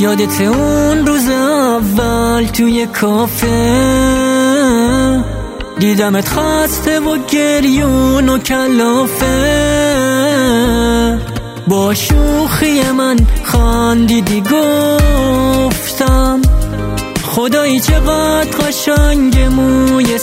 یادت اون روز اول توی کافه دیدمت خسته و گریون و کلافه، با شوخی من خندیدی گفتم خدایی چقدر قشنگ موی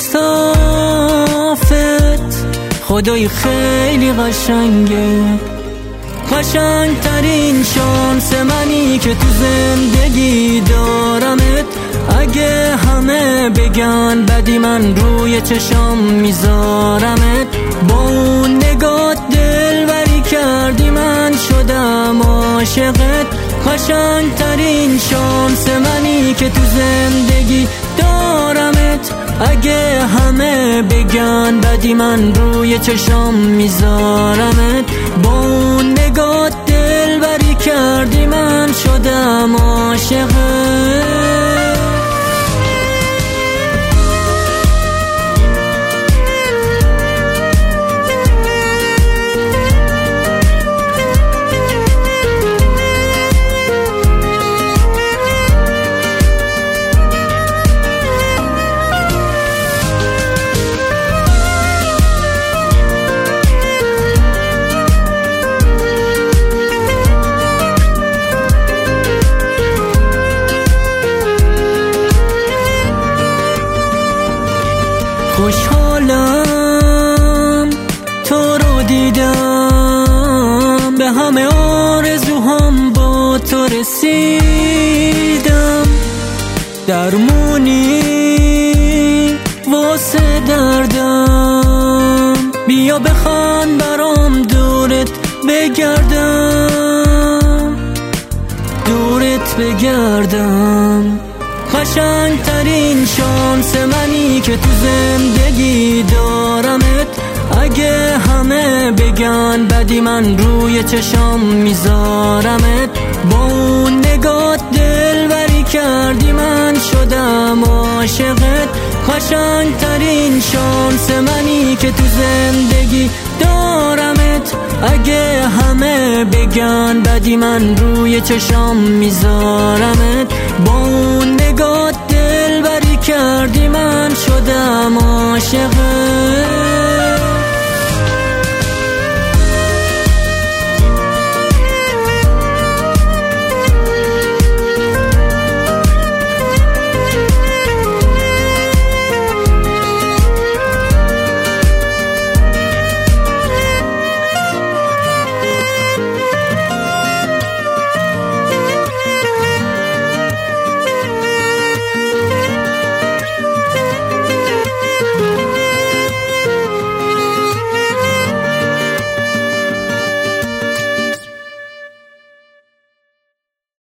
صافت، خدایی خیلی قشنگه، قشنگترین شانس منی که تو زندگی دارمت. اگه همه بگن بدی من روی چشام میذارمت، با اون نگات دلبری کردی من شدم عاشقت. قشنگترین شانس منی که تو زندگی دارمت. اگه همه بگن بدی من روی چشام میذارمت، با اون نگات دلبری کردی من شدم عاشقت. خوشحالم تو رو دیدم، به همه آرزوهام با تو رسیدم. درمونی واسه دردم، بیا بخند برام دورت بگردم، دورت بگردم. قشنگترین شانس منی که تو زندگی دارمت. اگه همه بگن بدی من روی چشام میذارمت، با اون نگات دلبری کردی من شدم عاشقت. قشنگترین شانس منی که تو زندگی دارمت. اگه همه بگن بدی من روی چشام میذارمت، با اون نگات دلبری کردی من شدم عاشقت.